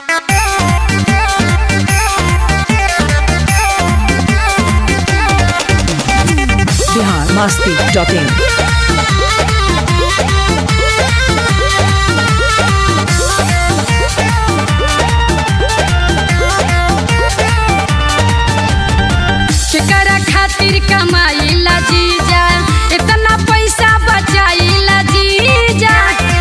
biharmasti.in केकरा खातिर कमाईला जीजा इतना पैसा बचाईला जीजा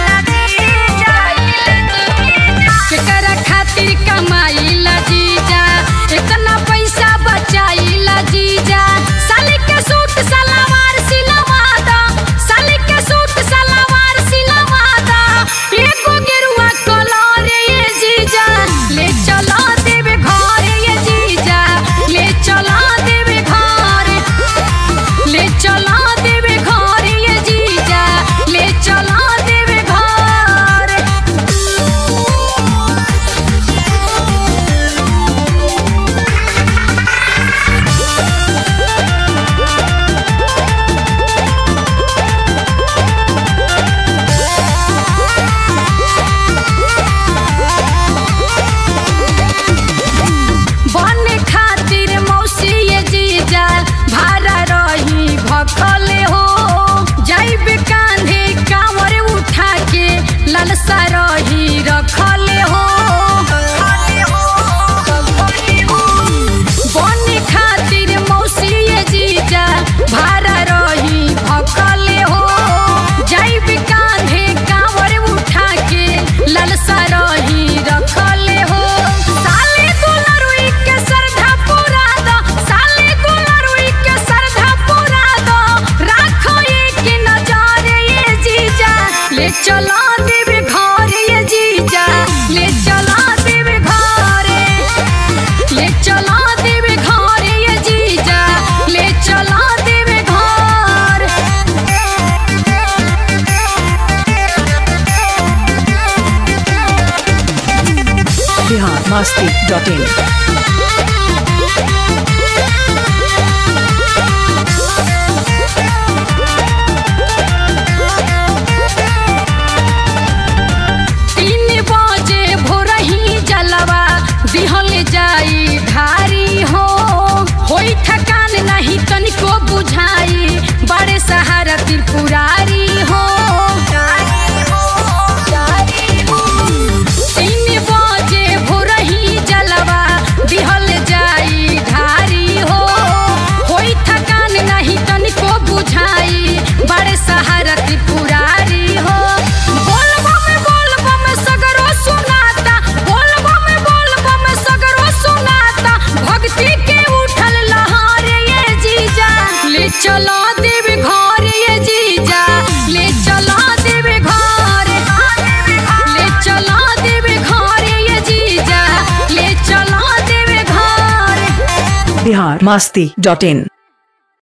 केकरा खातिर कमाईला जीजा इतना पैसा बचाईला जीजा साली के सूट सलवार सिलवा दो साली के सूट सलवार सिलवा दो एको गेरुआ कलर ये जीजा ले चला देवे घर ये जीजा ले चला देवे घर ले चला देवे घर ये जीजा ले चला देवे घर बने खातिर मौसी ये जीजा भाड़ा रही भखले हो जाइबे कांधे कांवर उठा के ललसा रही रखले हो बने खातिर मौसी ये जीजा भाड़ा रही भखले हो जाइबे कांधे कांवर उठा के ललसा रही रखले हो साले दुलरुई के सरधा पूरा दो साले दुलरुई के सरधा पूरा दो राखो एक नजर ये जीजा ले चला देवे घर ये जीजा ले चला देवे घर ले चला देवे घर ये जीजा ले चला देवे घर biharmasti.in तीन बजे भोरही जलवा दिहल जाई धारी हो होई थकान नहीं तनिको बुझाई बड़े सहारा त्रिपुरारी हो तीन बजे भोरही जलवा दिहल जाई धारी हो होई थकान नहीं तनिको बुझाई बड़े सहारा त्रिपुरारी हो बोलबा में सगरो सुनाता बोलबा में सगरो सुनाता भक्ति के उठल लहर ये जीजा ले चला देवे घर ये जीजा ले चला देवे घर ले चला देवे घर ये जीजा ले चला देवे घर biharmasti.in